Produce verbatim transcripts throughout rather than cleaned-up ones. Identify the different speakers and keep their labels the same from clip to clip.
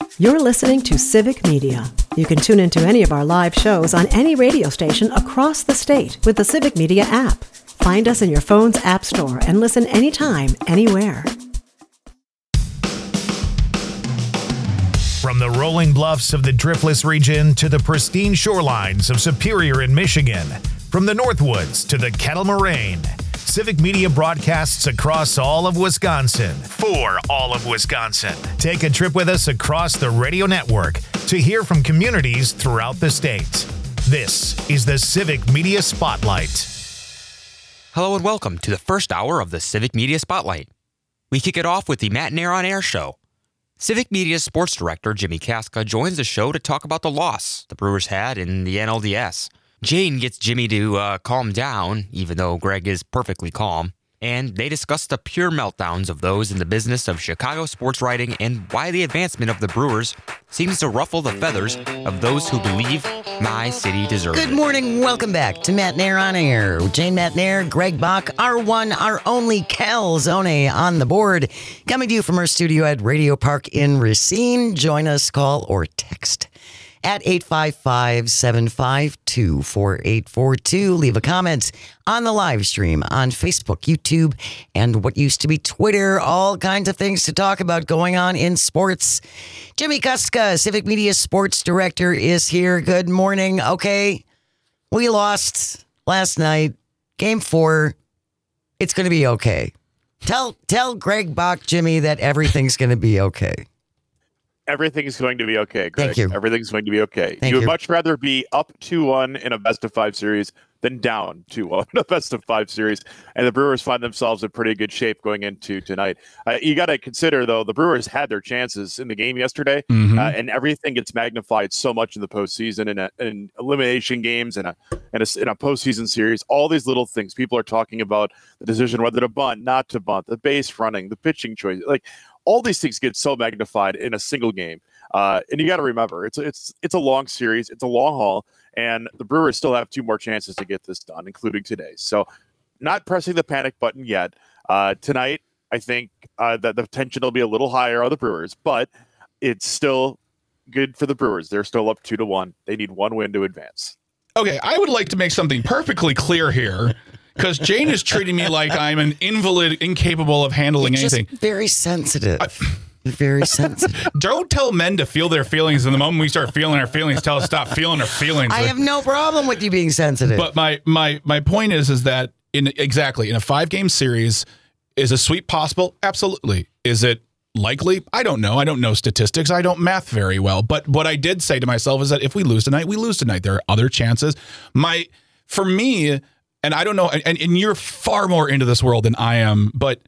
Speaker 1: You're listening to Civic Media. You can tune into any of our live shows on any radio station across the state with the Civic Media app. Find us in your phone's app store and listen anytime, anywhere.
Speaker 2: From the rolling bluffs of the Driftless region to the pristine shorelines of Superior in Michigan, from the Northwoods to the Kettle Moraine, Civic Media broadcasts across all of Wisconsin for all of Wisconsin. Take a trip with us across the radio network to hear from communities throughout the state. This is the Civic Media Spotlight.
Speaker 3: Hello and welcome to the first hour of the Civic Media Spotlight. We kick it off with the Matt Nair on Air show. Civic Media's sports director, Jimmy Kaska, joins the show to talk about the loss the Brewers had in the N L D S. Jane gets Jimmy to uh, calm down, even though Greg is perfectly calm, and they discuss the pure meltdowns of those in the business of Chicago sports writing and why the advancement of the Brewers seems to ruffle the feathers of those who believe my city deserves it.
Speaker 4: Good morning. Welcome back to Matt Nair on Air. Jane Matt Nair, Greg Bach, our one, our only Calzone on the board. Coming to you from our studio at Radio Park in Racine. Join us, call, or text at eight five five, seven five two, four eight four two. Leave a comment on the live stream on Facebook, YouTube, and what used to be Twitter. All kinds of things to talk about going on in sports. Jimmy Kaska, Civic Media Sports Director, is here. Good morning. Okay, we lost last night. Game four. It's going to be okay. Tell, tell Greg Bach, Jimmy, that everything's going to be okay.
Speaker 5: Everything's going to be okay, Greg.
Speaker 4: Thank you.
Speaker 5: Everything's going to be okay.
Speaker 4: Thank
Speaker 5: you would
Speaker 4: you.
Speaker 5: much rather be up two one in a best of five series than down two one in a best of five series. And the Brewers find themselves in pretty good shape going into tonight. Uh, you got to consider, though, the Brewers had their chances in the game yesterday,
Speaker 6: Mm-hmm.
Speaker 5: uh, and everything gets magnified so much in the postseason and in, in elimination games and a, and a, in a postseason series. All these little things. People are talking about the decision whether to bunt, not to bunt, the base running, the pitching choice. Like, all these things get so magnified in a single game. Uh, and you got to remember, it's it's it's a long series, it's a long haul, and the Brewers still have two more chances to get this done, including today. So, not pressing the panic button yet. Uh, tonight, I think uh, that the tension will be a little higher on the Brewers, but it's still good for the Brewers. They're still up two to one. They need one win to advance.
Speaker 6: Okay, I would like to make something perfectly clear here, because Jane is treating me like I'm an invalid, incapable of handling
Speaker 4: You're
Speaker 6: anything.
Speaker 4: Just very sensitive. You're very sensitive.
Speaker 6: Don't tell men to feel their feelings, and the moment we start feeling our feelings, tell us stop feeling our feelings.
Speaker 4: I have no problem with you being sensitive.
Speaker 6: But my my my point is is that in exactly in a five game series, is a sweep possible? Absolutely. Is it likely? I don't know. I don't know statistics. I don't math very well. But what I did say to myself is that if we lose tonight, we lose tonight. There are other chances. My for me, and I don't know, and, and you're far more into this world than I am, but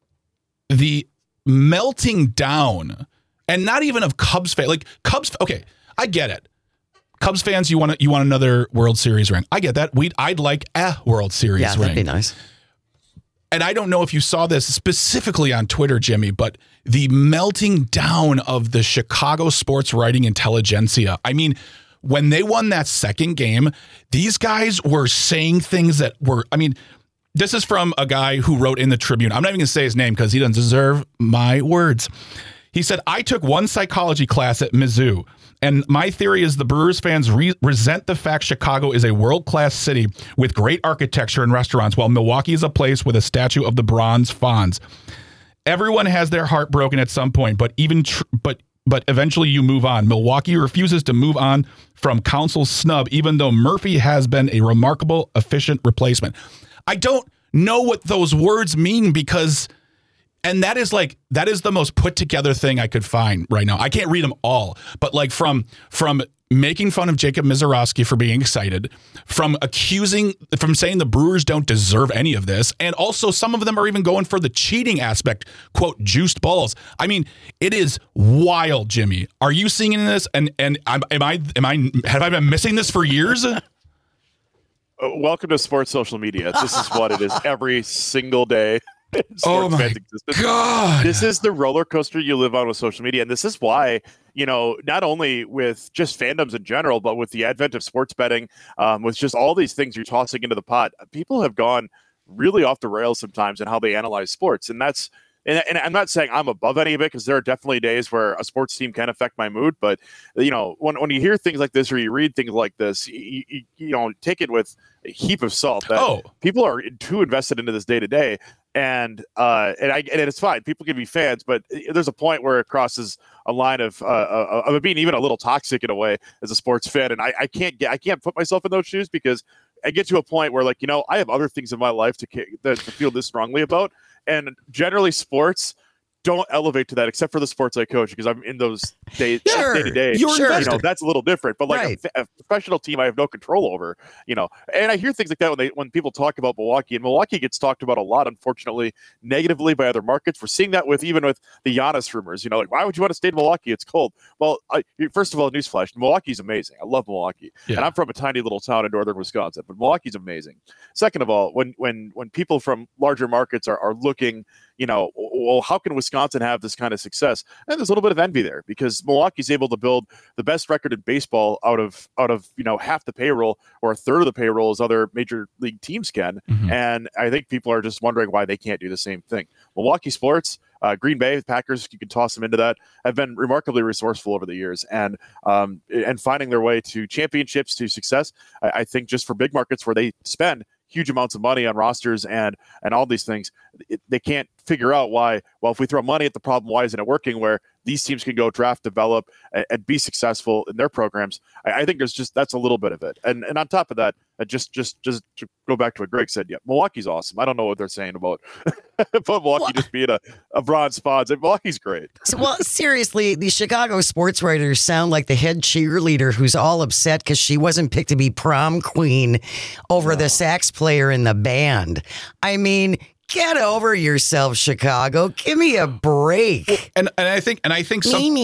Speaker 6: the melting down, and not even of Cubs fans, like Cubs. Okay, I get it. Cubs fans, you want you want another World Series ring. I get that. We I'd like a World Series
Speaker 4: yeah,
Speaker 6: ring.
Speaker 4: that'd be nice.
Speaker 6: And I don't know if you saw this specifically on Twitter, Jimmy, but the melting down of the Chicago sports writing intelligentsia. I mean, when they won that second game, these guys were saying things that were, I mean, this is from a guy who wrote in the Tribune. I'm not even going to say his name because he doesn't deserve my words. He said, I took one psychology class at Mizzou, and my theory is the Brewers fans re- resent the fact Chicago is a world-class city with great architecture and restaurants, while Milwaukee is a place with a statue of the bronze Fonz. Everyone has their heart broken at some point, but even tr- but but eventually you move on. Milwaukee refuses to move on from Council's snub, even though Murphy has been a remarkable, efficient replacement. I don't know what those words mean because, and that is like, that is the most put together thing I could find right now. I can't read them all, but like from, from making fun of Jacob Mizorowski for being excited, from accusing, from saying the Brewers don't deserve any of this. And also some of them are even going for the cheating aspect, quote, juiced balls. I mean, it is wild, Jimmy. Are you seeing in this? And, and am, am I, am I, have I been missing this for years?
Speaker 5: Uh, welcome to sports social media. This is what it is every single day.
Speaker 6: Oh my God.
Speaker 5: This is the roller coaster you live on with social media. And this is why, you know, not only with just fandoms in general, but with the advent of sports betting, um, with just all these things you're tossing into the pot, people have gone really off the rails sometimes in how they analyze sports. And that's and, and I'm not saying I'm above any of it, because there are definitely days where a sports team can affect my mood. But, you know, when, when you hear things like this or you read things like this, you, you, you know, take it with a heap of salt. That
Speaker 6: oh.
Speaker 5: people are too invested into this day to day. And uh, and I and it's fine. People can be fans, but there's a point where it crosses a line of uh, of it being even a little toxic in a way as a sports fan. And I, I can't get I can't put myself in those shoes, because I get to a point where, like, you know, I have other things in my life to to feel this strongly about, and generally sports don't elevate to that, except for the sports I coach, because I'm in those days
Speaker 4: Sure.
Speaker 5: day to day.
Speaker 6: You're
Speaker 5: You
Speaker 6: invested.
Speaker 5: know, that's a little different. But like
Speaker 4: Right.
Speaker 5: a, a professional team, I have no control over. You know, and I hear things like that when they when people talk about Milwaukee, and Milwaukee gets talked about a lot, unfortunately, negatively by other markets. We're seeing that with even with the Giannis rumors. You know, like, why would you want to stay in Milwaukee? It's cold. Well, I, first of all, newsflash: Milwaukee's amazing. I love Milwaukee,
Speaker 6: Yeah.
Speaker 5: and I'm from a tiny little town in northern Wisconsin, but Milwaukee's amazing. Second of all, when when when people from larger markets are are looking, you know, well, how can Wisconsin have this kind of success? And there's a little bit of envy there, because Milwaukee's able to build the best record in baseball out of out of you know half the payroll or a third of the payroll as other major league teams can.
Speaker 6: Mhm.
Speaker 5: And I think people are just wondering why they can't do the same thing. Milwaukee sports, uh, Green Bay Packers, you can toss them into that, have been remarkably resourceful over the years, and um, and finding their way to championships, to success. I, I think just for big markets where they spend huge amounts of money on rosters and and all these things, it, they can't figure out why. Well, if we throw money at the problem, why isn't it working? Where these teams can go draft, develop, and, and be successful in their programs. I, I think there's just that's a little bit of it. And and on top of that, uh, just just just to go back to what Greg said, yeah, Milwaukee's awesome. I don't know what they're saying about, about Milwaukee just being a, a bronze spot. Milwaukee's great.
Speaker 4: So, well, seriously, the Chicago sports writers sound like the head cheerleader who's all upset because she wasn't picked to be prom queen over
Speaker 5: No.
Speaker 4: the sax player in the band. I mean, get over yourself, Chicago. Give me a break.
Speaker 6: And and I think and I think some,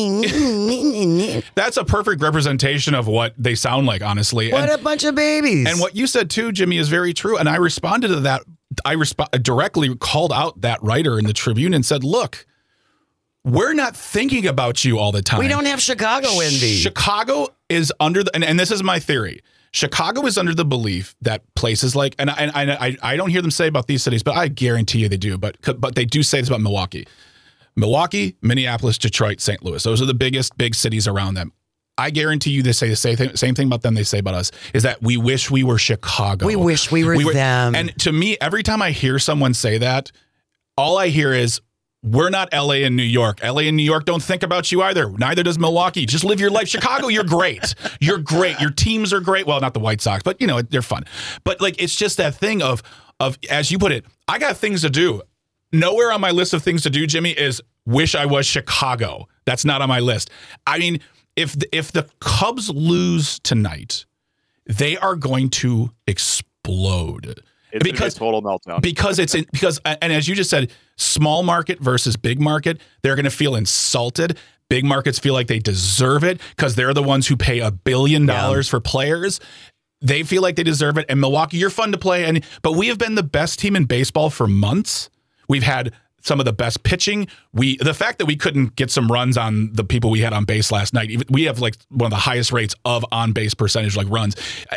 Speaker 4: what
Speaker 6: that's a perfect representation of what they sound like, honestly. And,
Speaker 4: a bunch of babies.
Speaker 6: and what you said too, Jimmy, is very true. And I responded to that. I resp- directly called out that writer in the Tribune and said, "Look, we're not thinking about you all the time.
Speaker 4: we don't have Chicago envy.
Speaker 6: Chicago is under the, and, and this is my theory. Chicago is under the belief that places like, and I, and I, I don't hear them say about these cities, but I guarantee you they do. But but they do say this about Milwaukee, Milwaukee, Minneapolis, Detroit, Saint Louis. Those are the biggest big cities around them. I guarantee you they say the same thing, same thing about them they say about us, is that we wish we were Chicago.
Speaker 4: We wish we were them.
Speaker 6: And to me, every time I hear someone say that, all I hear is, we're not L A and New York. L A and New York don't think about you either. Neither does Milwaukee. Just live your life. Chicago, you're great. You're great. Your teams are great. Well, not the White Sox, but you know, they're fun. But like, it's just that thing of, of, as you put it, I got things to do. Nowhere on my list of things to do, Jimmy, is wish I was Chicago. That's not on my list. I mean, if the, if the Cubs lose tonight, they are going to explode.
Speaker 5: It's
Speaker 6: Because-
Speaker 5: a total meltdown.
Speaker 6: Because it's in, because and as you just said, small market versus big market, they're going to feel insulted. Big markets feel like they deserve it because they're the ones who pay a billion dollars for players. They feel like they deserve it. And Milwaukee, you're fun to play, and but we have been the best team in baseball for months. We've had some of the best pitching. We the fact that we couldn't get some runs on the people we had on base last night. Even, we have like one of the highest rates of on base percentage, like runs.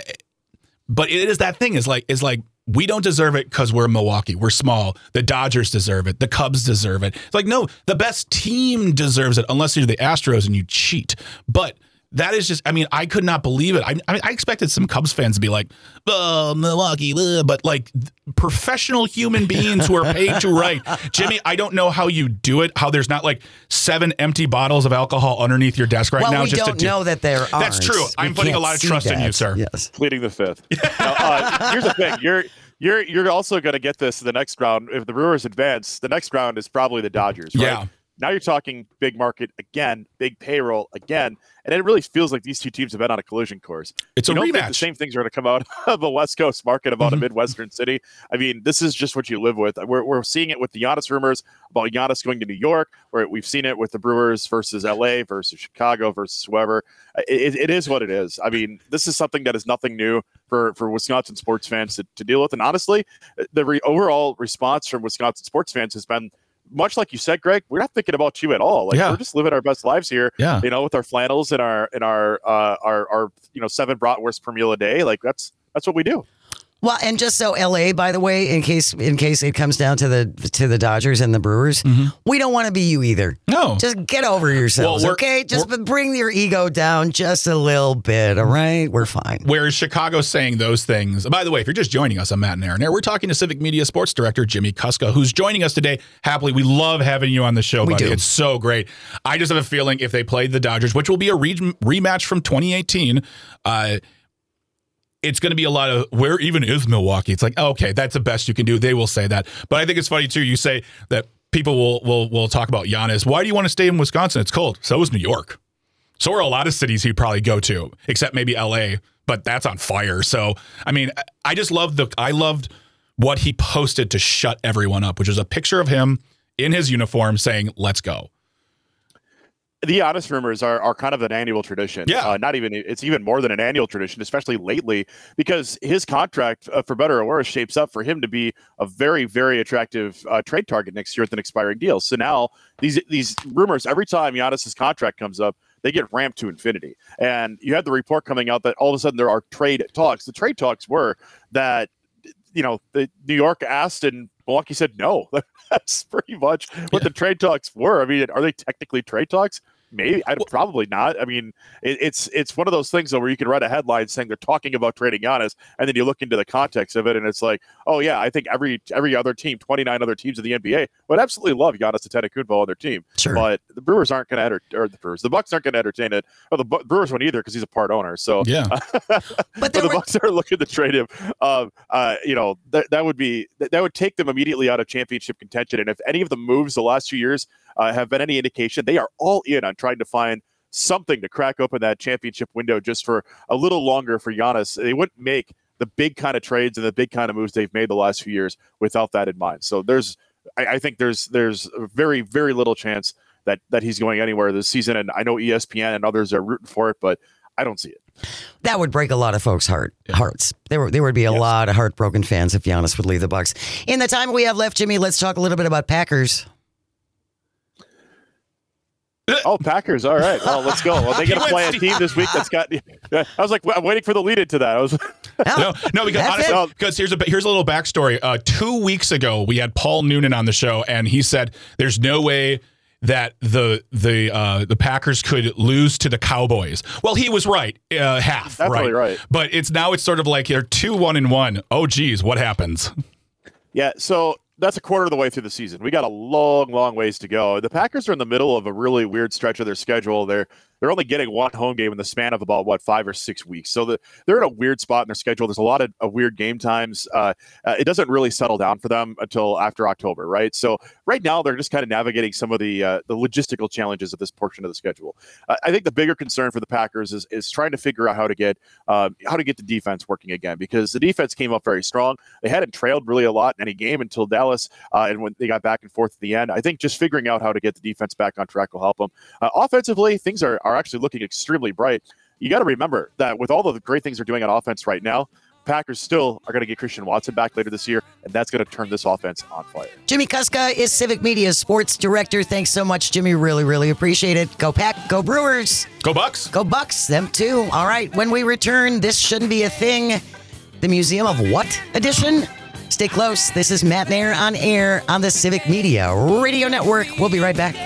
Speaker 6: But it is that thing is like is like. We don't deserve it because we're Milwaukee. We're small. The Dodgers deserve it. The Cubs deserve it. It's like, no, the best team deserves it unless you're the Astros and you cheat. But that is just, I mean, I could not believe it. I, I mean, I expected some Cubs fans to be like, oh, Milwaukee, ugh, but like professional human beings who are paid to write. Jimmy, I don't know how you do it, how there's not like seven empty bottles of alcohol underneath your desk right
Speaker 4: well,
Speaker 6: now.
Speaker 4: we
Speaker 6: just
Speaker 4: don't
Speaker 6: to do-
Speaker 4: know that there are.
Speaker 6: That's true. I'm putting a lot of trust in you, sir.
Speaker 4: Yes.
Speaker 5: Pleading the fifth. Now, uh, here's the thing: you're you're you're also going to get this in the next round. If the Brewers advance, the next round is probably the Dodgers. Right?
Speaker 6: Yeah.
Speaker 5: Now you're talking big market again, big payroll again, and it really feels like these two teams have been on a collision course.
Speaker 6: It's
Speaker 5: you
Speaker 6: a
Speaker 5: don't think
Speaker 6: rematch.
Speaker 5: the same things are going to come out of a West Coast market about
Speaker 6: Mhm.
Speaker 5: a Midwestern city. I mean, this is just what you live with. We're we're seeing it with the Giannis rumors about Giannis going to New York, where we've seen it with the Brewers versus L A versus Chicago versus whoever. It, it is what it is. I mean, this is something that is nothing new for, for Wisconsin sports fans to, to deal with. And honestly, the re- overall response from Wisconsin sports fans has been much like you said, Greg. We're not thinking about you at all. Like
Speaker 6: Yeah.
Speaker 5: we're just living our best lives here.
Speaker 6: Yeah.
Speaker 5: You know, with our flannels and our and our uh, our our you know seven bratwursts per meal a day. Like that's that's what we do.
Speaker 4: Well, and just so L A, by the way, in case in case it comes down to the to the Dodgers and the Brewers, mm-hmm. we don't want to be you either.
Speaker 6: No.
Speaker 4: Just get over yourselves,
Speaker 6: well,
Speaker 4: okay? Just bring your ego down just a little bit, all right? We're fine.
Speaker 6: Whereas Chicago's saying those things. By the way, if you're just joining us, I'm Matt and Aaron. We're talking to Civic Media Sports Director Jimmy Kuska, who's joining us today. Happily, we love having you on the show,
Speaker 4: we
Speaker 6: buddy.
Speaker 4: Do.
Speaker 6: It's so great. I just have a feeling if they played the Dodgers, which will be a re- rematch from twenty eighteen, uh, it's going to be a lot of, where even is Milwaukee? It's like, oh, okay, that's the best you can do. They will say that. But I think it's funny, too. You say that people will will will talk about Giannis. Why do you want to stay in Wisconsin? It's cold. So is New York. So are a lot of cities he'd probably go to, except maybe L A, but that's on fire. So, I mean, I just love the, I loved what he posted to shut everyone up, which was a picture of him in his uniform saying, let's go.
Speaker 5: The Giannis rumors are, are kind of an annual tradition.
Speaker 6: Yeah.
Speaker 5: Uh, not even, it's even more than an annual tradition, especially lately, because his contract, uh, for better or worse, shapes up for him to be a very, very attractive uh, trade target next year with an expiring deal. So now these these rumors, every time Giannis's contract comes up, they get ramped to infinity. And you had the report coming out that all of a sudden there are trade talks. The trade talks were that, you know, the New York asked and Milwaukee said no. That's pretty much what yeah. the trade talks were. I mean, are they technically trade talks? Maybe, I'd probably not. I mean, it, it's it's one of those things though, where you can write a headline saying they're talking about trading Giannis, and then you look into the context of it, and it's like, oh yeah, I think every every other team, twenty-nine other teams in the N B A, would absolutely love Giannis Antetokounmpo on their team.
Speaker 6: Sure.
Speaker 5: But the Brewers aren't going to enter, or the Brewers, the Bucks aren't going to entertain it. Or the Bu- Brewers won't either because he's a part owner. So
Speaker 6: yeah,
Speaker 5: but, but the were... Bucks are looking to trade him. Uh, uh, you know, that that would be that, that would take them immediately out of championship contention. And if any of the moves the last few years uh, have been any indication, they are all in on trying to find something to crack open that championship window just for a little longer for Giannis. They wouldn't make the big kind of trades and the big kind of moves they've made the last few years without that in mind. So there's, I, I think there's there's very, very little chance that that he's going anywhere this season. And I know E S P N and others are rooting for it, but I don't see it.
Speaker 4: That would break a lot of folks' heart yeah. hearts. There were there would be a yes. lot of heartbroken fans if Giannis would leave the Bucks. In the time we have left, Jimmy, let's talk a little bit about Packers.
Speaker 5: Oh, Packers. All right. Well, let's go. Well, they going to play a team this week that's got. I was like, I'm waiting for the lead into that. I was.
Speaker 6: no, no, because honestly, because here's a here's a little backstory. Uh, two weeks ago, we had Paul Noonan on the show, and he said there's no way that the the uh, the Packers could lose to the Cowboys. Well, he was right, uh, half
Speaker 5: Definitely
Speaker 6: right.
Speaker 5: right.
Speaker 6: But it's now it's sort of like they're two one and one. Oh, geez, what happens?
Speaker 5: Yeah. So. That's a quarter of the way through the season. We got a long, long ways to go. The Packers are in the middle of a really weird stretch of their schedule. They're they're only getting one home game in the span of about, what, five or six weeks. So the, they're in a weird spot in their schedule. There's a lot of, of weird game times. Uh, uh, it doesn't really settle down for them until after October, right? So right now they're just kind of navigating some of the uh, the logistical challenges of this portion of the schedule. Uh, I think the bigger concern for the Packers is is trying to figure out how to get um, how to get the defense working again, because the defense came up very strong. They hadn't trailed really a lot in any game until Dallas, uh, and when they got back and forth at the end. I think just figuring out how to get the defense back on track will help them. Uh, offensively, things are, are actually looking extremely bright. You got to remember that with all the great things they're doing on offense right now, Packers still are going to get Christian Watson back later this year, and that's going to turn this offense on fire.
Speaker 4: Jimmy Kuska is Civic Media's sports director. Thanks so much, Jimmy. Really, really appreciate it. Go Pack, go Brewers.
Speaker 6: Go Bucks.
Speaker 4: Go Bucks, them too. All right, when we return, this shouldn't be a thing. The Museum of What edition? Stay close. This is Matt Nair on air on the Civic Media Radio Network. We'll be right back.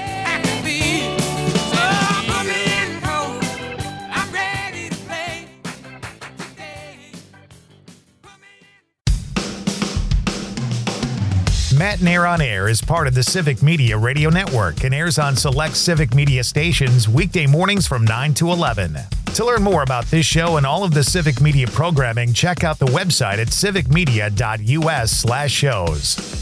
Speaker 2: Matt Nair on Air is part of the Civic Media Radio Network and airs on select Civic Media stations weekday mornings from nine to eleven. To learn more about this show and all of the Civic Media programming, check out the website at civicmedia.us slash shows.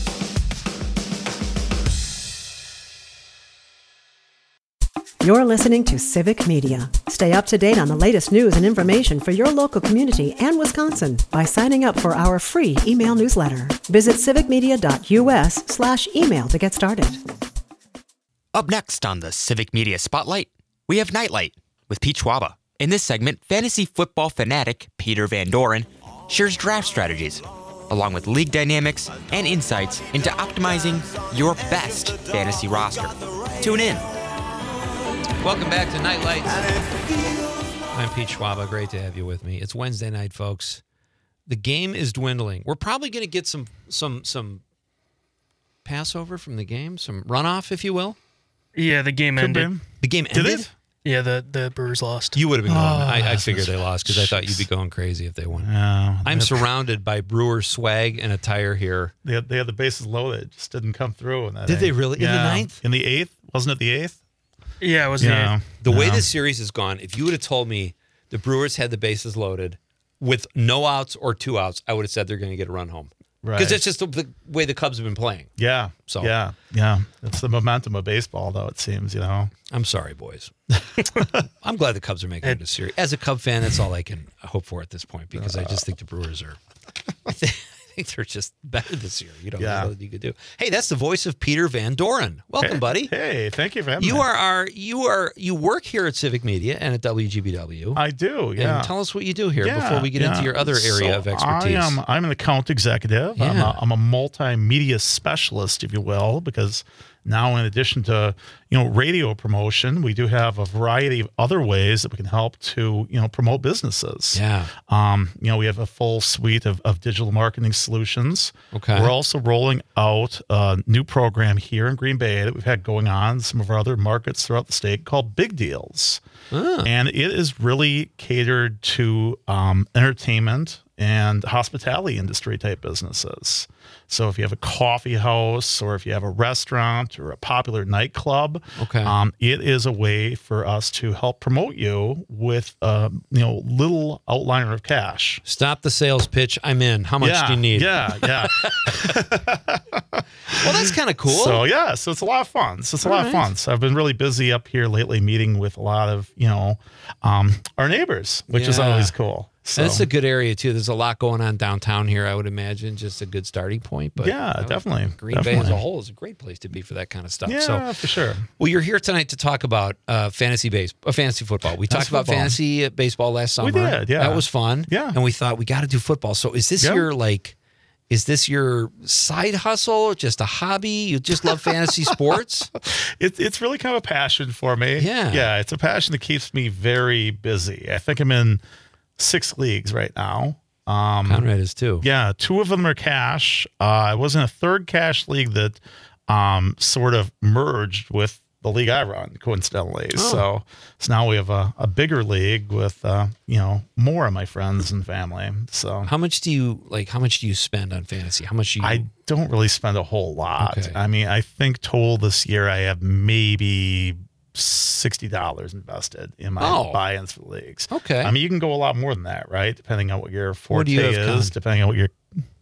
Speaker 1: You're listening to Civic Media. Stay up to date on the latest news and information for your local community and Wisconsin by signing up for our free email newsletter. Visit civicmedia.us slash email to get started.
Speaker 3: Up next on the Civic Media Spotlight, we have Nightlight with Pete Schwaba. In this segment, fantasy football fanatic Peter Van Doren shares draft strategies, along with league dynamics and insights into optimizing your best fantasy roster. Tune in.
Speaker 7: Welcome back to Nightlights. I'm Pete Schwaba. Great to have you with me. It's Wednesday night, folks.
Speaker 8: The game is dwindling. We're probably going to get some some some passover from the game, some runoff, if you will.
Speaker 9: Yeah, the game
Speaker 10: Could
Speaker 9: ended.
Speaker 10: be.
Speaker 8: The game
Speaker 10: Did
Speaker 8: ended?
Speaker 10: it?
Speaker 9: Yeah, the, the Brewers lost.
Speaker 8: You would have been going.
Speaker 10: Oh,
Speaker 8: I, I figured they lost because I thought you'd be going crazy if they won.
Speaker 10: Yeah,
Speaker 8: I'm
Speaker 10: they-
Speaker 8: surrounded by Brewer swag and attire here.
Speaker 10: They had, they had the bases loaded. Just didn't come through. In that
Speaker 8: Did they
Speaker 10: eighth.
Speaker 8: really? In the
Speaker 10: Yeah.
Speaker 8: ninth?
Speaker 10: In the eighth? Wasn't it the eighth?
Speaker 9: Yeah, it was
Speaker 10: Yeah.
Speaker 8: The way
Speaker 10: Yeah.
Speaker 8: this series has gone, if you would have told me the Brewers had the bases loaded with no outs or two outs, I would have said they're going to get a run home.
Speaker 10: Right.
Speaker 8: Because that's just the, the way the Cubs have been playing.
Speaker 10: Yeah.
Speaker 8: So-
Speaker 10: yeah, yeah. It's the momentum of baseball, though. It seems, you know.
Speaker 8: I'm sorry, boys. I'm glad the Cubs are making it a series. As a Cub fan, that's all I can hope for at this point because I just think the Brewers are. I think, I think they're just better this year. You know,
Speaker 10: Yeah.
Speaker 8: there's nothing you could do. Hey, that's the voice of Peter Van Doren. Welcome,
Speaker 10: Hey,
Speaker 8: buddy.
Speaker 10: Hey, thank you for having
Speaker 8: You
Speaker 10: me.
Speaker 8: are our you are you work here at Civic Media and at W G B W.
Speaker 10: I do. Yeah.
Speaker 8: And tell us what you do here
Speaker 10: Yeah,
Speaker 8: before we get
Speaker 10: yeah.
Speaker 8: into your other area
Speaker 10: So
Speaker 8: of expertise.
Speaker 10: I am, I'm an account executive. I'm,
Speaker 8: Yeah.
Speaker 10: a, I'm a multimedia specialist, if you will, because now in addition to, you know, radio promotion, we do have a variety of other ways that we can help to, you know, promote businesses.
Speaker 8: Yeah.
Speaker 10: Um, you know, we have a full suite of, of digital marketing solutions.
Speaker 8: Okay.
Speaker 10: We're also rolling out a new program here in Green Bay that we've had going on in some of our other markets throughout the state called Big Deals.
Speaker 8: Ah.
Speaker 10: And it is really catered to um, entertainment and hospitality industry type businesses. So if you have a coffee house or if you have a restaurant or a popular nightclub,
Speaker 8: Okay.
Speaker 10: um, it is a way for us to help promote you with a you know little outliner of cash.
Speaker 8: Stop the sales pitch. I'm in. How much
Speaker 10: yeah,
Speaker 8: do you need?
Speaker 10: Yeah, yeah.
Speaker 8: Well, that's kind of cool.
Speaker 10: So yeah, so it's a lot of fun. So it's a
Speaker 8: All
Speaker 10: lot of
Speaker 8: right.
Speaker 10: fun. So I've been really busy up here lately, meeting with a lot of you know um, our neighbors, which is
Speaker 8: Yeah.
Speaker 10: always cool. So
Speaker 8: That's a good area too. There's a lot going on downtown here. I would imagine just a good starting point. But
Speaker 10: Yeah,
Speaker 8: you know,
Speaker 10: definitely,
Speaker 8: Green Bay as a
Speaker 10: definitely.
Speaker 8: whole is a great place to be for that kind of stuff.
Speaker 10: yeah,
Speaker 8: So,
Speaker 10: for sure.
Speaker 8: well, you're here tonight to talk about uh, fantasy base, uh, fantasy football. We talked
Speaker 10: Fantasy
Speaker 8: about
Speaker 10: football.
Speaker 8: fantasy uh, baseball last summer.
Speaker 10: We did, yeah.
Speaker 8: That was fun.
Speaker 10: Yeah.
Speaker 8: and we thought we got to do football. So, is this
Speaker 10: Yeah.
Speaker 8: your like? Is this your side hustle? Just a hobby? You just love fantasy sports?
Speaker 10: It's it's really kind of a passion for me.
Speaker 8: Yeah.
Speaker 10: yeah. It's a passion that keeps me very busy. I think I'm in six leagues right now. Um,
Speaker 8: Conrad is too.
Speaker 10: Yeah, two of them are cash. Uh, I was in a third cash league that um, sort of merged with the league I run, coincidentally.
Speaker 8: Oh.
Speaker 10: So, so now we have a, a bigger league with uh, you know more of my friends and family. So
Speaker 8: How much do you like? How much do you spend on fantasy? How much do you?
Speaker 10: I don't really spend a whole lot.
Speaker 8: Okay.
Speaker 10: I mean, I think total this year I have maybe sixty dollars invested in my
Speaker 8: Oh.
Speaker 10: buy-ins for leagues.
Speaker 8: Okay.
Speaker 10: I mean, you can go a lot more than that, right? Depending on what your
Speaker 8: What do
Speaker 10: forte
Speaker 8: you have,
Speaker 10: is,
Speaker 8: Con?
Speaker 10: depending on what your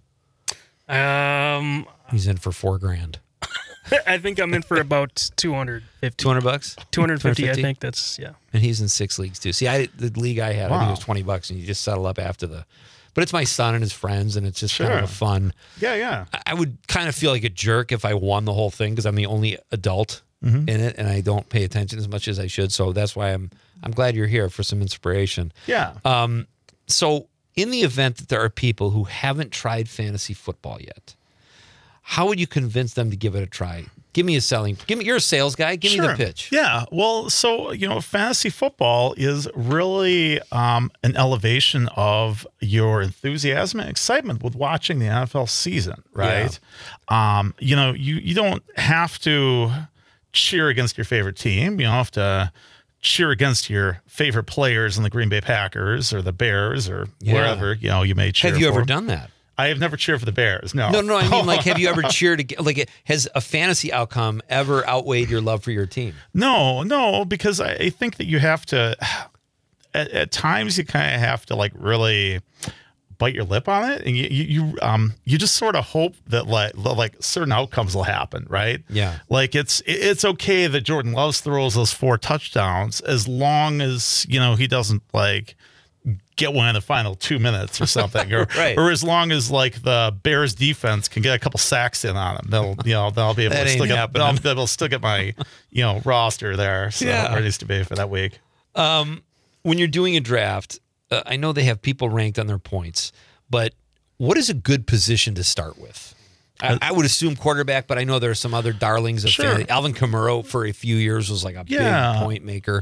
Speaker 9: Um,
Speaker 8: He's in for four grand.
Speaker 9: I think I'm in for about two hundred fifty.
Speaker 8: Two hundred bucks.
Speaker 9: two hundred fifty, I
Speaker 8: 250?
Speaker 9: think that's, yeah.
Speaker 8: And he's in six leagues too. See, I the league I had, I think it
Speaker 10: Wow.
Speaker 8: was twenty bucks, and you just settle up after the. But it's my son and his friends, and it's just kind of
Speaker 10: Sure.
Speaker 8: a fun.
Speaker 10: yeah, yeah.
Speaker 8: I- I would kind of feel like a jerk if I won the whole thing because I'm the only adult
Speaker 10: Mm-hmm.
Speaker 8: in it, and I don't pay attention as much as I should. So that's why I'm I'm glad you're here for some inspiration.
Speaker 10: Yeah.
Speaker 8: Um, so in the event that there are people who haven't tried fantasy football yet, how would you convince them to give it a try? Give me a selling. Give me. You're a sales guy. Give me the
Speaker 10: Sure.
Speaker 8: pitch.
Speaker 10: Yeah. Well, so, you know, fantasy football is really um, an elevation of your enthusiasm and excitement with watching the N F L season, right? Um, you know, you, you don't have to cheer against your favorite team. You don't have to cheer against your favorite players in the Green Bay Packers or the Bears or
Speaker 8: Yeah.
Speaker 10: wherever, you know, you may cheer
Speaker 8: Have you
Speaker 10: for.
Speaker 8: ever done that?
Speaker 10: I have never cheered for the Bears. No.
Speaker 8: No, no, I mean, like, have you ever cheered? ag- Like, has a fantasy outcome ever outweighed your love for your team?
Speaker 10: No, no, because I, I think that you have to, at, at times you kind of have to like really bite your lip on it, and you you, you um you just sort of hope that like like certain outcomes will happen, right?
Speaker 8: Yeah.
Speaker 10: Like it's it's okay that Jordan Love throws those four touchdowns as long as you know he doesn't like get one in the final two minutes or something, or
Speaker 8: Right.
Speaker 10: or as long as like the Bears defense can get a couple sacks in on them, they'll you know they'll be able
Speaker 8: That
Speaker 10: to still
Speaker 8: ain't
Speaker 10: get
Speaker 8: happening.
Speaker 10: they'll, they'll still get my you know roster there, so
Speaker 8: Yeah.
Speaker 10: where it needs to be for that week.
Speaker 8: When you're doing a draft, uh, I know they have people ranked on their points, but what is a good position to start with? I, I would assume quarterback, but I know there are some other darlings of
Speaker 10: Sure.
Speaker 8: fantasy. Alvin Kamara for a few years was like a
Speaker 10: Yeah.
Speaker 8: big point maker.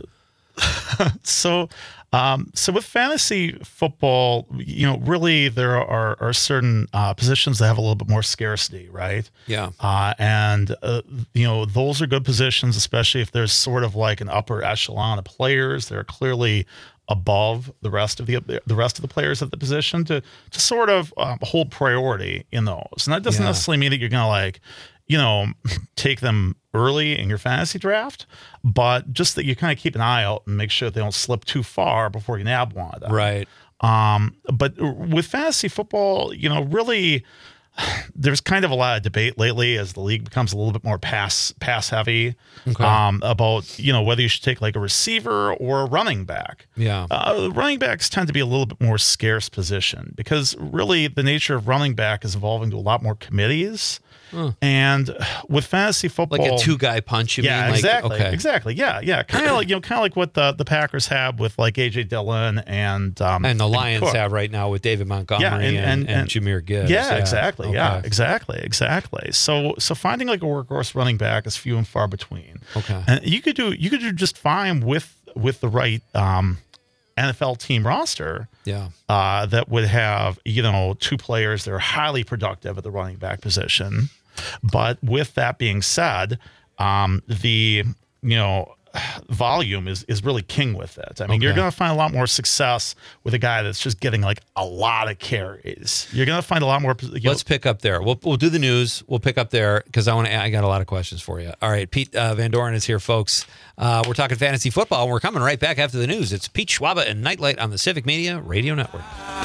Speaker 10: so, um, so with fantasy football, you know, really there are, are certain uh, positions that have a little bit more scarcity, right?
Speaker 8: Yeah.
Speaker 10: Uh, and, uh, you know, those are good positions, especially if there's sort of like an upper echelon of players that are clearly above the rest of the the rest of the players at the position to to sort of um, hold priority in those. And that doesn't
Speaker 8: Yeah.
Speaker 10: necessarily mean that you're going to like, you know, take them early in your fantasy draft, but just that you kind of keep an eye out and make sure they don't slip too far before you nab one of them.
Speaker 8: Right.
Speaker 10: Um, but with fantasy football, you know, really, there's kind of a lot of debate lately as the league becomes a little bit more pass pass heavy
Speaker 8: Okay.
Speaker 10: um, about, you know, whether you should take like a receiver or a running back.
Speaker 8: Yeah.
Speaker 10: Uh, running backs tend to be a little bit more scarce position because really the nature of running back is evolving to a lot more committees.
Speaker 8: Huh.
Speaker 10: And with fantasy football,
Speaker 8: Like a two-guy punch, you
Speaker 10: yeah,
Speaker 8: mean? Like,
Speaker 10: exactly,
Speaker 8: okay.
Speaker 10: exactly, yeah, yeah, kind of like you know, kind of like what the, the Packers have with like A J Dillon and um,
Speaker 8: And the Lions
Speaker 10: Cook.
Speaker 8: have right now with David Montgomery
Speaker 10: Yeah, and-
Speaker 8: and,
Speaker 10: and-
Speaker 8: and,
Speaker 10: and-
Speaker 8: Jameer Gibbs.
Speaker 10: Yeah, exactly. Yeah,
Speaker 8: Okay.
Speaker 10: exactly, exactly. So, so finding like a workhorse running back is few and far between.
Speaker 8: Okay.
Speaker 10: And you could do you could do just fine with with the right um, N F L team roster.
Speaker 8: Yeah.
Speaker 10: Uh, that would have you know two players that are highly productive at the running back position. But with that being said, um, the you know volume is is really king with it. I mean,
Speaker 8: Okay.
Speaker 10: you're going to find a lot more success with a guy that's just getting like a lot of carries. You're going to find a lot more. You
Speaker 8: Let's pick up there. We'll we'll do the news. We'll pick up there because I want to. I got a lot of questions for you. All right, Pete uh, Van Doren is here, folks. Uh, we're talking fantasy football, and we're coming right back after the news. It's Pete Schwaba and Nightlight on the Civic Media Radio Network.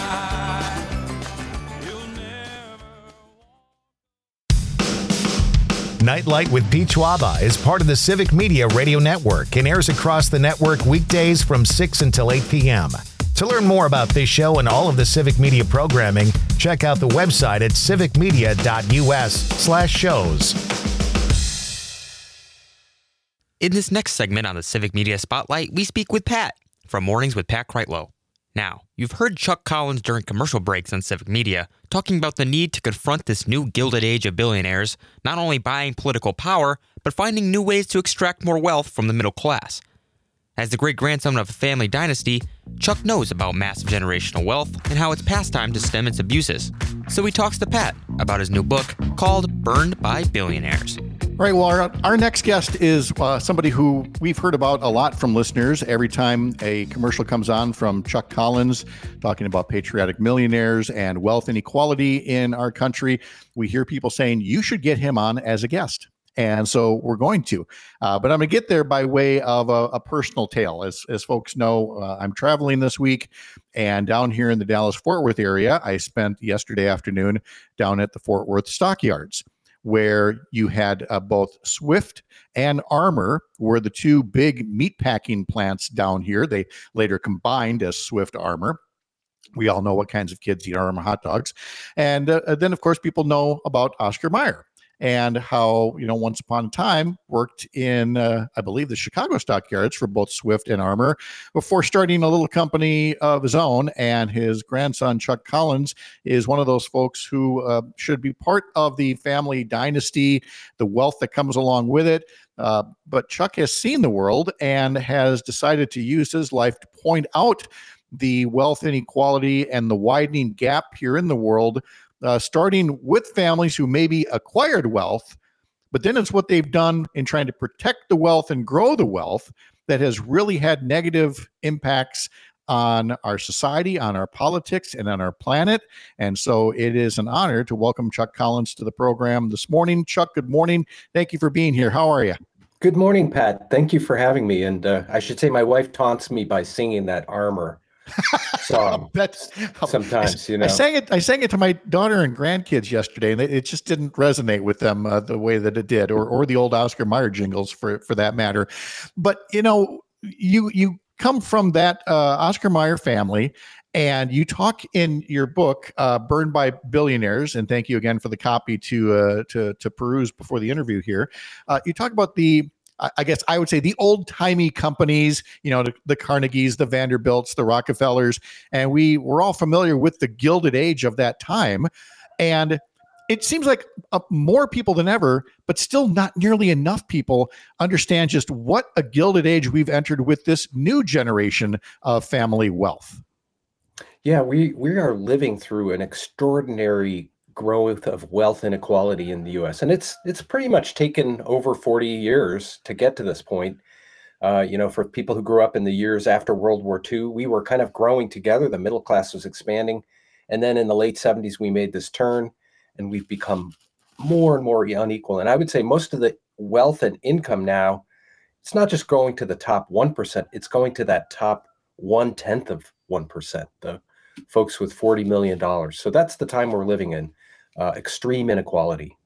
Speaker 2: Nightlight with Pete Schwaba is part of the Civic Media Radio Network and airs across the network weekdays from six until eight p.m. To learn more about this show and all of the Civic Media programming, check out the website at civicmedia.us slash shows.
Speaker 3: In this next segment on the Civic Media Spotlight, we speak with Pat from Mornings with Pat Kreitlow. Now, you've heard Chuck Collins during commercial breaks on Civic Media talking about the need to confront this new gilded age of billionaires, not only buying political power, but finding new ways to extract more wealth from the middle class. As the great-grandson of a family dynasty, Chuck knows about massive generational wealth and how it's past time to stem its abuses. So he talks to Pat about his new book called Burned by Billionaires.
Speaker 11: All right, well, our, our next guest is uh, somebody who we've heard about a lot from listeners. Every time a commercial comes on from Chuck Collins talking about patriotic millionaires and wealth inequality in our country, we hear people saying, you should get him on as a guest. And so we're going to. Uh, but I'm going to get there by way of a, a personal tale. As, as folks know, uh, I'm traveling this week. And down here in the Dallas-Fort Worth area, I spent yesterday afternoon down at the Fort Worth Stockyards, where you had uh, both Swift and Armour were the two big meat packing plants down here. They later combined as Swift Armour. We all know what kinds of kids eat Armour hot dogs. And uh, then, of course, people know about Oscar Mayer and how, you know, once upon a time worked in, uh, I believe, the Chicago Stockyards for both Swift and Armour before starting a little company of his own. And his grandson, Chuck Collins, is one of those folks who uh, should be part of the family dynasty, the wealth that comes along with it. Uh, but Chuck has seen the world and has decided to use his life to point out the wealth inequality and the widening gap here in the world, Uh, starting with families who maybe acquired wealth, but then it's what they've done in trying to protect the wealth and grow the wealth that has really had negative impacts on our society, on our politics, and on our planet. And so it is an honor to welcome Chuck Collins to the program this morning. Chuck, good morning. Thank you for being here. How are you?
Speaker 12: Good morning, Pat. Thank you for having me. And uh, I should say my wife taunts me by singing that Armour song.
Speaker 11: That's
Speaker 12: sometimes,
Speaker 11: I,
Speaker 12: you know.
Speaker 11: I sang it. I sang it to my daughter and grandkids yesterday, and it, it just didn't resonate with them uh, the way that it did, or or the old Oscar Mayer jingles, for for that matter. But you know, you you come from that uh, Oscar Mayer family, and you talk in your book, uh, "Burned by Billionaires," and thank you again for the copy to uh, to to peruse before the interview here. Uh, you talk about the I guess I would say the old-timey companies, you know, the, the Carnegies, the Vanderbilts, the Rockefellers, and we were all familiar with the Gilded Age of that time. And it seems like uh, more people than ever, but still not nearly enough people understand just what a gilded age we've entered with this new generation of family wealth.
Speaker 12: Yeah, we, we are living through an extraordinary growth of wealth inequality in the U S. And it's it's pretty much taken over forty years to get to this point. Uh, you know, for people who grew up in the years after World War Two, we were kind of growing together. The middle class was expanding. And then in the late seventies, we made this turn and we've become more and more unequal. And I would say most of the wealth and income now, it's not just going to the top one percent, it's going to that top one-tenth of one percent, the folks with forty million dollars. So that's the time we're living in, uh, extreme inequality.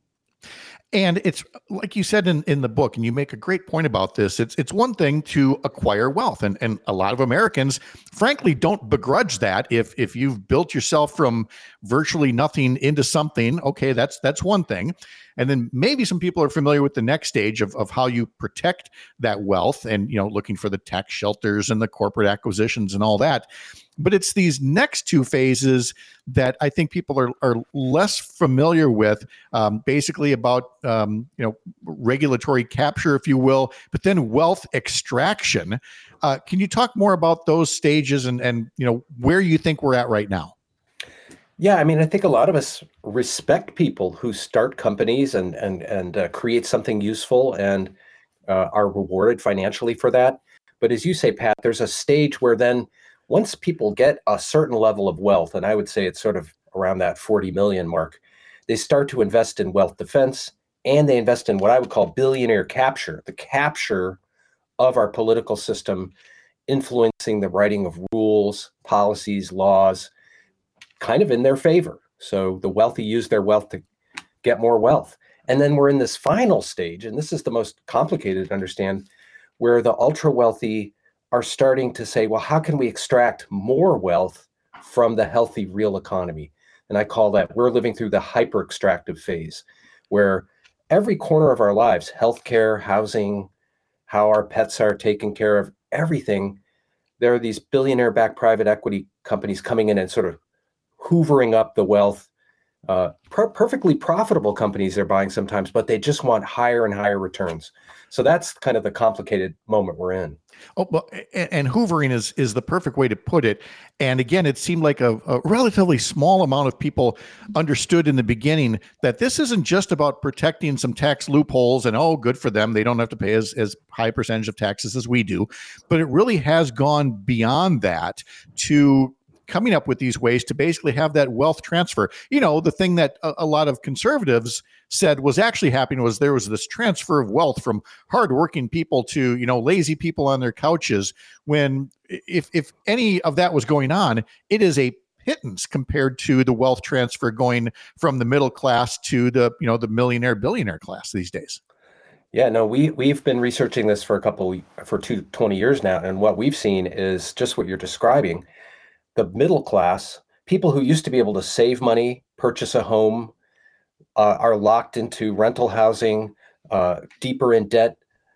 Speaker 11: And it's like you said in, in the book, and you make a great point about this. It's it's one thing to acquire wealth, and, and a lot of Americans, frankly, don't begrudge that. If if you've built yourself from virtually nothing into something, okay, that's that's one thing. And then maybe some people are familiar with the next stage of, of how you protect that wealth, and you know, looking for the tax shelters and the corporate acquisitions and all that. But it's these next two phases that I think people are, are less familiar with, um, basically about, um, you know, regulatory capture, if you will, but then wealth extraction. Uh, can you talk more about those stages and, and, you know, where you think we're at right now?
Speaker 12: Yeah, I mean, I think a lot of us respect people who start companies and and and uh, create something useful and uh, are rewarded financially for that. But as you say, Pat, there's a stage where then once people get a certain level of wealth, and I would say it's sort of around that forty million mark, they start to invest in wealth defense, and they invest in what I would call billionaire capture, the capture of our political system, influencing the writing of rules, policies, laws, kind of in their favor. So the wealthy use their wealth to get more wealth. And then we're in this final stage, and this is the most complicated to understand, where the ultra wealthy are starting to say, well, how can we extract more wealth from the healthy real economy? And I call that, we're living through the hyper extractive phase, where every corner of our lives, healthcare, housing, how our pets are taken care of, everything, there are these billionaire backed private equity companies coming in and sort of hoovering up the wealth. Uh, per- perfectly profitable companies they're buying sometimes, but they just want higher and higher returns. So that's kind of the complicated moment we're in.
Speaker 11: Oh, well, and, and hoovering is is the perfect way to put it. And again, it seemed like a, a relatively small amount of people understood in the beginning that this isn't just about protecting some tax loopholes and, oh, good for them, they don't have to pay as, as high a percentage of taxes as we do. But it really has gone beyond that to coming up with these ways to basically have that wealth transfer. You know, the thing that a, a lot of conservatives said was actually happening was there was this transfer of wealth from hardworking people to, you know, lazy people on their couches, when if if any of that was going on, it is a pittance compared to the wealth transfer going from the middle class to the, you know, the millionaire billionaire class these days.
Speaker 12: Yeah, no, we, we've been researching this for a couple, for two, twenty years now. And what we've seen is just what you're describing. The middle class, people who used to be able to save money, purchase a home, uh, are locked into rental housing, uh, deeper in debt.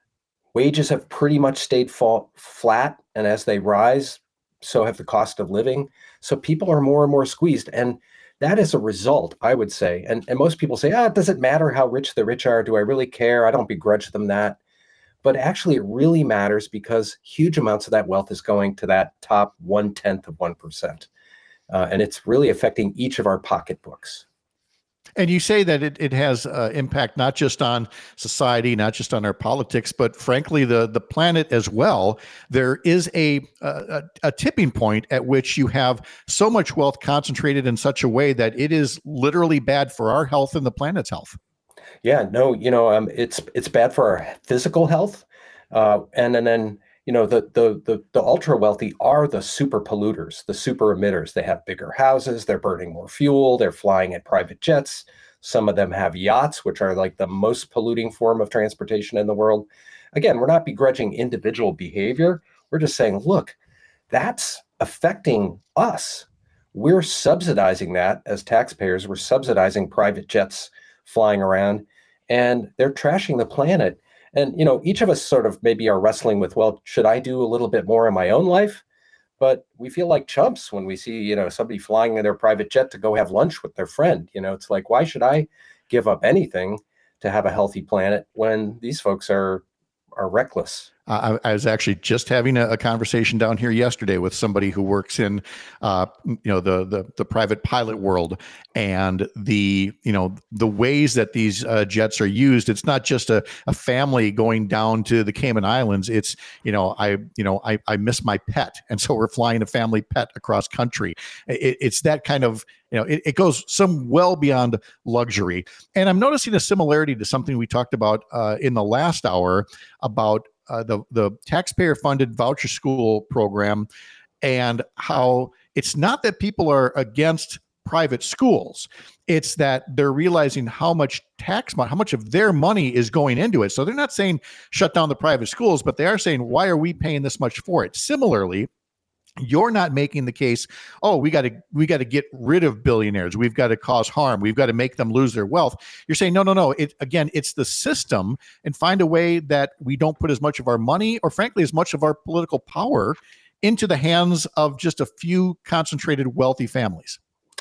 Speaker 12: Wages have pretty much stayed fall, flat. And as they rise, so have the cost of living. So people are more and more squeezed. And that is a result, I would say. And, and most people say, ah, it doesn't matter how rich the rich are. Do I really care? I don't begrudge them that. But actually, it really matters because huge amounts of that wealth is going to that top one-tenth of one percent. Uh, and it's really affecting each of our pocketbooks.
Speaker 11: And you say that it, it has uh, impact not just on society, not just on our politics, but frankly, the, the planet as well. There is a, a, a tipping point at which you have so much wealth concentrated in such a way that it is literally bad for our health and the planet's health.
Speaker 12: Yeah, no, you know, um, it's it's bad for our physical health, uh, and and then you know the the the the ultra wealthy are the super polluters, the super emitters. They have bigger houses, they're burning more fuel, they're flying in private jets. Some of them have yachts, which are like the most polluting form of transportation in the world. Again, we're not begrudging individual behavior. We're just saying, look, that's affecting us. We're subsidizing that as taxpayers. We're subsidizing private jets flying around, and they're trashing the planet. And, you know, each of us sort of maybe are wrestling with, well, should I do a little bit more in my own life? but we feel like chumps when we see, you know, somebody flying in their private jet to go have lunch with their friend. You know, it's like, why should I give up anything to have a healthy planet when these folks are are reckless?
Speaker 11: Uh, I, I was actually just having a, a conversation down here yesterday with somebody who works in, uh, you know, the, the the private pilot world, and the you know the ways that these uh, jets are used. It's not just a, a family going down to the Cayman Islands. It's you know I you know I, I miss my pet, and so we're flying a family pet across country. It, it's that kind of you know it, it goes some well beyond luxury. And I'm noticing a similarity to something we talked about uh, in the last hour about. Uh, the the taxpayer-funded voucher school program, and how it's not that people are against private schools. It's that they're realizing how much tax money, how much of their money is going into it. So they're not saying shut down the private schools, but they are saying, why are we paying this much for it? Similarly, you're not making the case, oh, we got to we got to get rid of billionaires. We've got to cause harm. We've got to make them lose their wealth. You're saying, no, no, no. It again, it's the system, and find a way that we don't put as much of our money, or frankly, as much of our political power, into the hands of just a few concentrated wealthy families.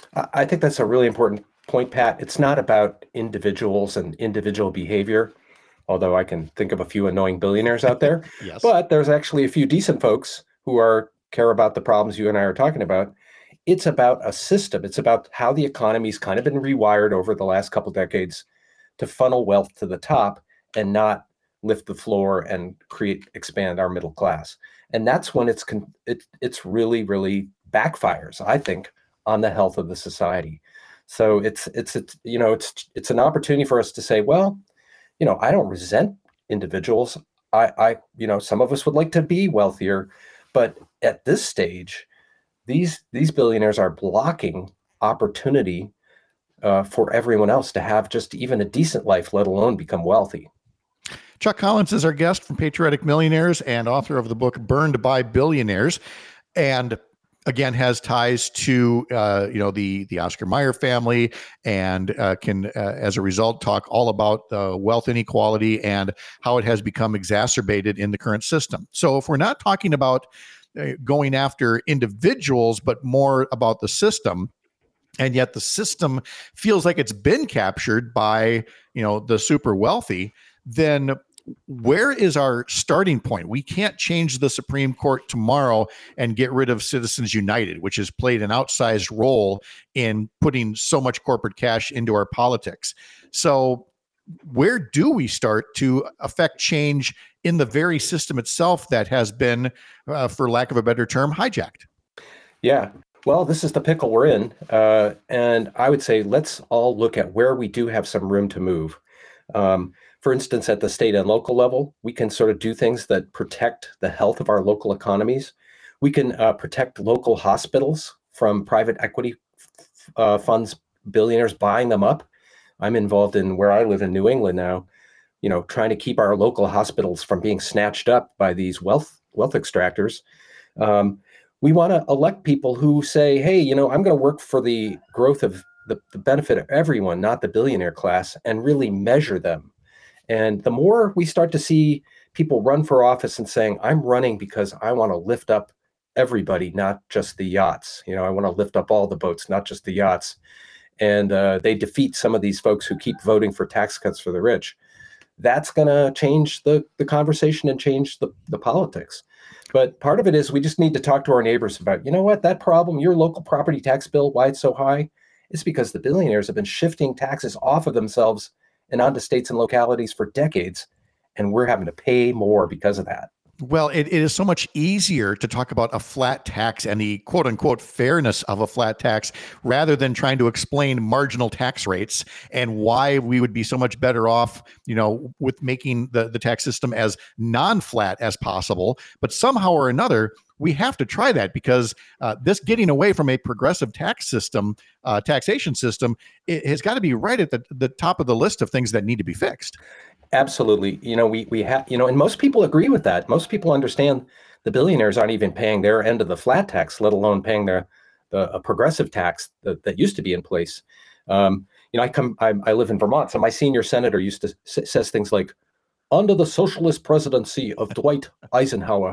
Speaker 12: I think that's a really important point, Pat. It's not about individuals and individual behavior, although I can think of a few annoying billionaires out there.
Speaker 11: Yes.
Speaker 12: But there's actually a few decent folks who are care about the problems you and I are talking about. It's about a system. It's about how the economy's kind of been rewired over the last couple decades to funnel wealth to the top and not lift the floor and create, expand our middle class. And that's when it's, con- it, it's really, really backfires, I think, on the health of the society. So it's, it's, it's, you know, it's, it's an opportunity for us to say, well, you know, I don't resent individuals. I, I, you know, some of us would like to be wealthier, but at this stage, these these billionaires are blocking opportunity uh, for everyone else to have just even a decent life, let alone become wealthy.
Speaker 11: Chuck Collins is our guest from Patriotic Millionaires and author of the book Burned by Billionaires, and again has ties to uh, you know the the Oscar Mayer family, and uh, can uh, as a result talk all about uh, wealth inequality and how it has become exacerbated in the current system. So if we're not talking about uh, going after individuals, but more about the system, and yet the system feels like it's been captured by you know the super wealthy, then where is our starting point? We can't change the Supreme Court tomorrow and get rid of Citizens United, which has played an outsized role in putting so much corporate cash into our politics. So where do we start to affect change in the very system itself that has been, uh, for lack of a better term, hijacked?
Speaker 12: Yeah. Well, this is the pickle we're in. Uh, and I would say let's all look at where we do have some room to move. Um, For instance, at the state and local level, we can sort of do things that protect the health of our local economies. We can uh, protect local hospitals from private equity uh, funds, billionaires buying them up. I'm involved in where I live in New England now, you know, trying to keep our local hospitals from being snatched up by these wealth wealth extractors. Um, we want to elect people who say, hey, you know, I'm going to work for the growth of the, the benefit of everyone, not the billionaire class, and really measure them. And the more we start to see people run for office and saying, I'm running because I want to lift up everybody, not just the yachts. You know, I want to lift up all the boats, not just the yachts. And uh, they defeat some of these folks who keep voting for tax cuts for the rich. That's going to change the, the conversation and change the, the politics. But part of it is we just need to talk to our neighbors about, you know what, that problem, your local property tax bill, why it's so high, it's because the billionaires have been shifting taxes off of themselves and onto states and localities for decades, and we're having to pay more because of that.
Speaker 11: Well, it, it is so much easier to talk about a flat tax and the quote unquote fairness of a flat tax rather than trying to explain marginal tax rates and why we would be so much better off, you know, with making the, the tax system as non-flat as possible. But somehow or another, we have to try that because uh, this getting away from a progressive tax system, uh, taxation system, it has got to be right at the, the top of the list of things that need to be fixed.
Speaker 12: Absolutely. You know, we we have, you know, and most people agree with that. Most people understand the billionaires aren't even paying their end of the flat tax, let alone paying their the a progressive tax that, that used to be in place. Um, you know, I come, I, I live in Vermont, so my senior senator used to s- says things like, under the socialist presidency of Dwight Eisenhower,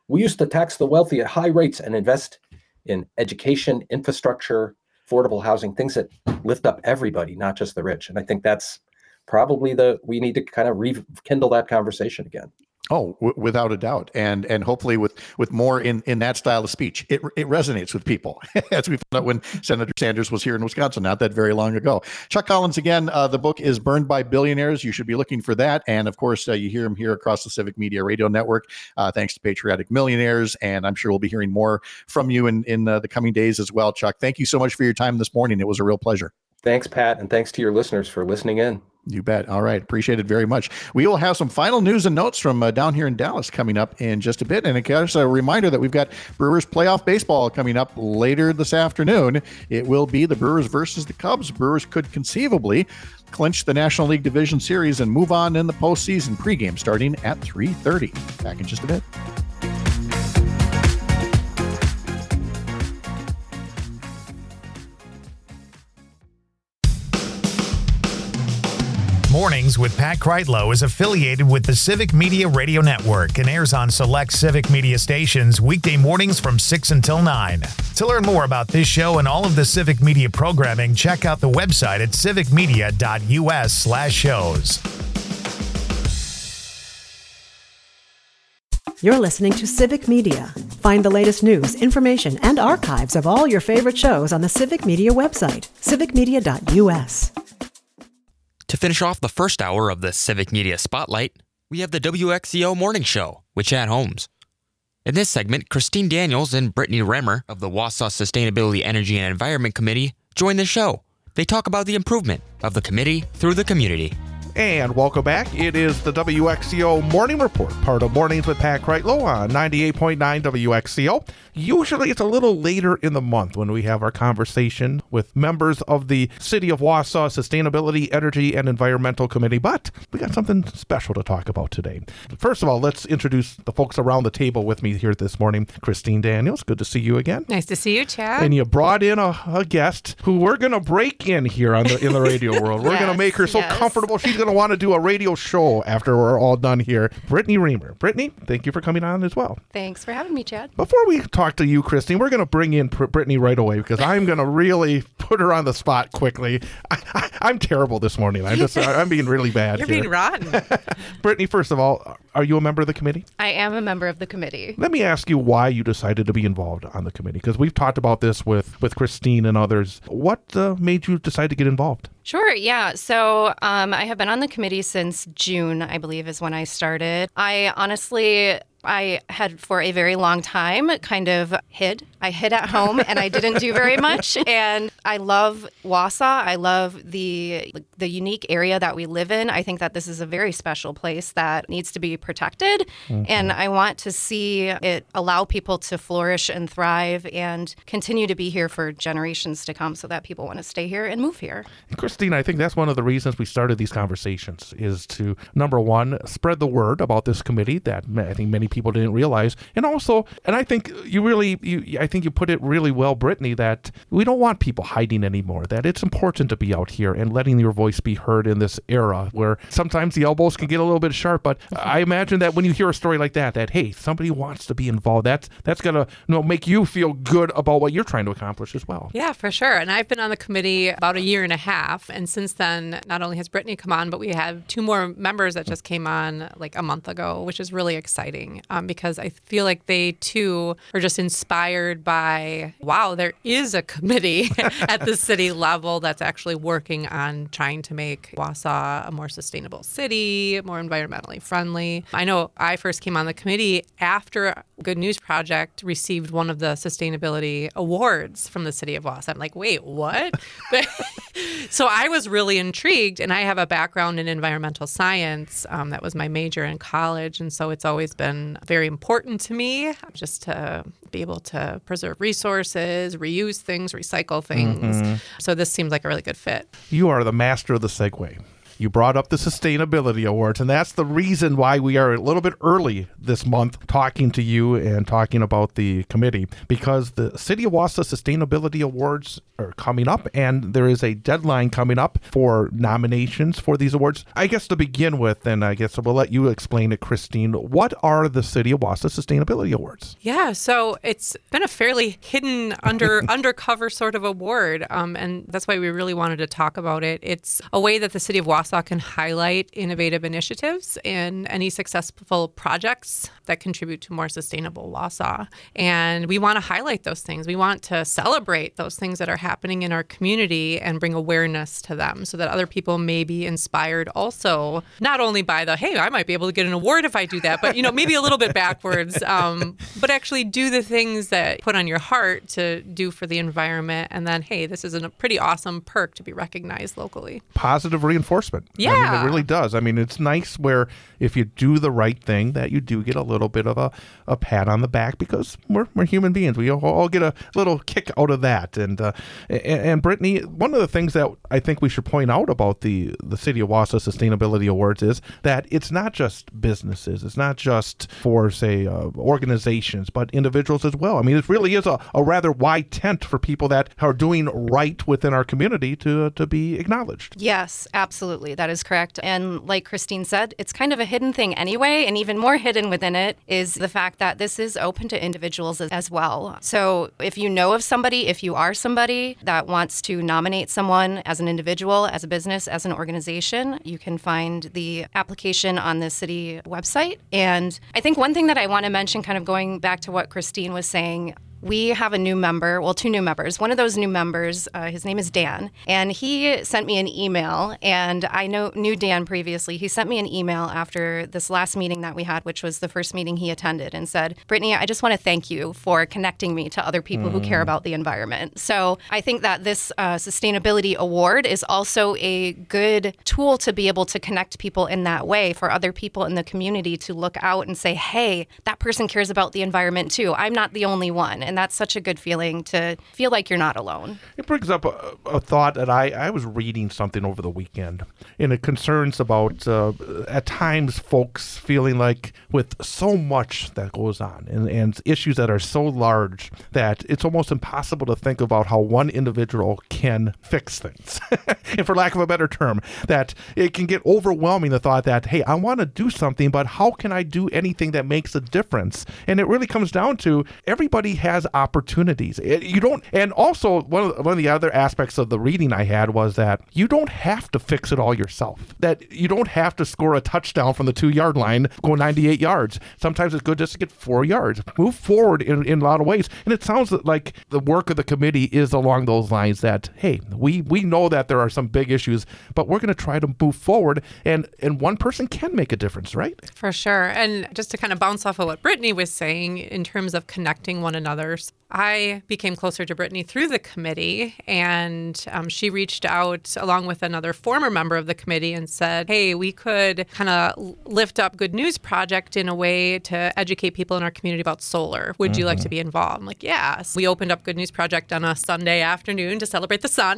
Speaker 12: we used to tax the wealthy at high rates and invest in education, infrastructure, affordable housing, things that lift up everybody, not just the rich. And I think that's probably the, we need to kind of rekindle that conversation again.
Speaker 11: Oh, w- without a doubt, and and hopefully with with more in, in that style of speech, it it resonates with people, as we found out when Senator Sanders was here in Wisconsin not that very long ago. Chuck Collins again. Uh, the book is Burned by Billionaires. You should be looking for that, and of course, uh, you hear him here across the Civic Media Radio Network, uh, thanks to Patriotic Millionaires, and I'm sure we'll be hearing more from you in in uh, the coming days as well. Chuck, thank you so much for your time this morning. It was a real pleasure.
Speaker 12: Thanks, Pat, and thanks to your listeners for listening in.
Speaker 11: You bet. All right. Appreciate it very much. We will have some final news and notes from uh, down here in Dallas coming up in just a bit. And just a reminder that we've got Brewers playoff baseball coming up later this afternoon. It will be the Brewers versus the Cubs. Brewers could conceivably clinch the National League Division Series and move on in the postseason. Pregame starting at three thirty. Back in just a bit.
Speaker 2: Mornings with Pat Kreitlow is affiliated with the Civic Media Radio Network and airs on select Civic Media stations weekday mornings from six until nine. To learn more about this show and all of the Civic Media programming, check out the website at civicmedia.us slash shows.
Speaker 1: You're listening to Civic Media. Find the latest news, information, and archives of all your favorite shows on the Civic Media website, civic media dot u s.
Speaker 3: To finish off the first hour of the Civic Media Spotlight, we have the W X C O Morning Show with Chad Holmes. In this segment, Christine Daniels and Brittany Remmer of the Wausau Sustainability, Energy, and Environment Committee join the show. They talk about the improvement of the committee through the community.
Speaker 13: And welcome back. It is the W X C O Morning Report, part of Mornings with Pat Kreitlow on ninety-eight point nine W X C O. Usually it's a little later in the month when we have our conversation with members of the City of Wausau Sustainability, Energy, and Environmental Committee, but we got something special to talk about today. First of all, let's introduce the folks around the table with me here this morning. Christine Daniels, good to see you again.
Speaker 14: Nice to see you, Chad.
Speaker 13: And you brought in a, a guest who we're going to break in here on the in the radio world. We're yes, going to make her so yes. comfortable she's going to want to do a radio show after we're all done here. Brittany Remmer. Brittany, thank you for coming on as well.
Speaker 14: Thanks for having me, Chad.
Speaker 13: Before we talk to you, Christine, we're going to bring in Pr- Brittany right away because I'm going to really put her on the spot quickly. I, I, I'm terrible this morning. I'm just I'm being really bad.
Speaker 14: You're
Speaker 13: here.
Speaker 14: being rotten.
Speaker 13: Brittany, first of all, are you a member of the committee?
Speaker 14: I am a member of the committee.
Speaker 13: Let me ask you why you decided to be involved on the committee, because we've talked about this with, with Christine and others. What uh, made you decide to get involved?
Speaker 14: Sure, yeah. So um, I have been on the committee since June, I believe, is when I started. I honestly... I had for a very long time kind of hid. I hid at home and I didn't do very much. And I love Wausau. I love the the unique area that we live in. I think that this is a very special place that needs to be protected. Mm-hmm. And I want to see it allow people to flourish and thrive and continue to be here for generations to come so that people want to stay here and move here.
Speaker 13: And Christine, I think that's one of the reasons we started these conversations is to, number one, spread the word about this committee that I think many people didn't realize. And also, and I think you really, you, I think you put it really well, Brittany, that we don't want people hiding anymore, that it's important to be out here and letting your voice be heard in this era where sometimes the elbows can get a little bit sharp. But I imagine that when you hear a story like that, that, hey, somebody wants to be involved, that's, that's going to you know, make you feel good about what you're trying to accomplish as well.
Speaker 14: Yeah, for sure. And I've been on the committee about a year and a half. And since then, not only has Brittany come on, but we have two more members that just came on like a month ago, which is really exciting. Um, because I feel like they too are just inspired by, wow, there is a committee at the city level that's actually working on trying to make Wausau a more sustainable city, more environmentally friendly. I know I first came on the committee after Good News Project received one of the sustainability awards from the city of Wausau. I'm like, wait, what? So I was really intrigued, and I have a background in environmental science. Um, that was my major in college, and so it's always been very important to me just to be able to preserve resources, reuse things, recycle things. Mm-hmm. So this seems like a really good fit.
Speaker 13: You are the master of the segue. you brought up the Sustainability Awards, and that's the reason why we are a little bit early this month talking to you and talking about the committee, because the City of Wausau Sustainability Awards are coming up, and there is a deadline coming up for nominations for these awards. I guess to begin with, and I guess we'll let you explain it, Christine, what are the City of Wausau Sustainability Awards?
Speaker 14: Yeah, so it's been a fairly hidden, under undercover sort of award, um, and that's why we really wanted to talk about it. It's a way that the City of Wausau can highlight innovative initiatives and any successful projects that contribute to more sustainable Wausau. And we want to highlight those things. We want to celebrate those things that are happening in our community and bring awareness to them so that other people may be inspired also, not only by the, hey, I might be able to get an award if I do that, but, you know, maybe a little bit backwards, um, but actually do the things that put on your heart to do for the environment. And then, hey, this is a pretty awesome perk to be recognized locally.
Speaker 13: Positive reinforcement.
Speaker 14: Yeah.
Speaker 13: I mean, it really does. I mean, it's nice where if you do the right thing, that you do get a little bit of a, a pat on the back, because we're, we're human beings. We all, all get a little kick out of that. And, uh, and, and Brittany, one of the things that I think we should point out about the, the City of Wausau Sustainability Awards is that it's not just businesses. It's not just for, say, uh, organizations, but individuals as well. I mean, it really is a, a rather wide tent for people that are doing right within our community to, uh, to be acknowledged.
Speaker 15: Yes, absolutely. That is correct. And like Christine said, it's kind of a hidden thing anyway, and even more hidden within it is the fact that this is open to individuals as, as well. So if you know of somebody, if you are somebody that wants to nominate someone as an individual, as a business, as an organization, you can find the application on the city website. And I think one thing that I want to mention, kind of going back to what Christine was saying, we have a new member, well, two new members. One of those new members, uh, his name is Dan, and he sent me an email, and I know knew Dan previously. He sent me an email after this last meeting that we had, which was the first meeting he attended, and said, Brittany, I just want to thank you for connecting me to other people mm. who care about the environment. So I think that this uh, Sustainability Award is also a good tool to be able to connect people in that way, for other people in the community to look out and say, hey, that person cares about the environment too. I'm not the only one. And that's such a good feeling, to feel like you're not alone.
Speaker 13: It brings up a, a thought that I, I was reading something over the weekend, and it concerns about uh, at times folks feeling like with so much that goes on and, and issues that are so large that it's almost impossible to think about how one individual can fix things. And for lack of a better term, that it can get overwhelming, the thought that, hey, I want to do something, but how can I do anything that makes a difference? And it really comes down to everybody has opportunities. It, you don't, and also one of the, one of the other aspects of the reading I had was that you don't have to fix it all yourself. That you don't have to score a touchdown from the two yard line, go ninety-eight yards. Sometimes it's good just to get four yards. Move forward in, in a lot of ways. And it sounds like the work of the committee is along those lines that, hey, we we know that there are some big issues, but we're going to try to move forward, and and one person can make a difference, right?
Speaker 14: For sure. And just to kind of bounce off of what Brittany was saying in terms of connecting one another, I became closer to Brittany through the committee, and um, she reached out along with another former member of the committee and said, hey, we could kind of lift up Good News Project in a way to educate people in our community about solar. Would mm-hmm. you like to be involved? I'm like, yes. We opened up Good News Project on a Sunday afternoon to celebrate the sun,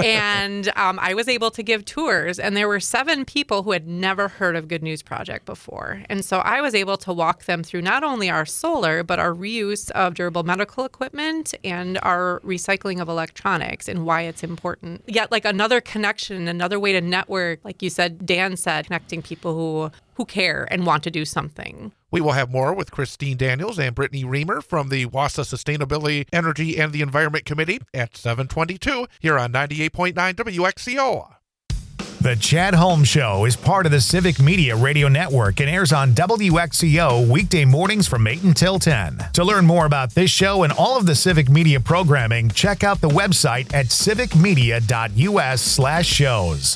Speaker 14: and um, I was able to give tours, and there were seven people who had never heard of Good News Project before. And so I was able to walk them through not only our solar, but our reuse of durable medical equipment and our recycling of electronics and why it's important. Yet, like, another connection, another way to network, like you said, Dan said, connecting people who who care and want to do something.
Speaker 16: We will have more with Christine Daniels and Brittany Reamer from the Wausau Sustainability, Energy, and the Environment Committee at seven twenty-two here on ninety-eight point nine W X C O.
Speaker 2: The Chad Holmes Show is part of the Civic Media Radio Network and airs on W X C O weekday mornings from eight until ten. To learn more about this show and all of the Civic Media programming, check out the website at civicmedia.us slash shows.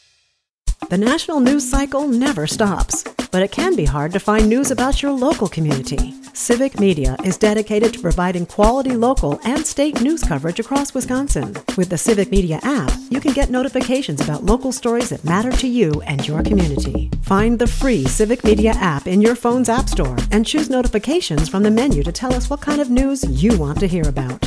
Speaker 1: The national news cycle never stops, but it can be hard to find news about your local community. Civic Media is dedicated to providing quality local and state news coverage across Wisconsin. With the Civic Media app, you can get notifications about local stories that matter to you and your community. Find the free Civic Media app in your phone's app store and choose notifications from the menu to tell us what kind of news you want to hear about.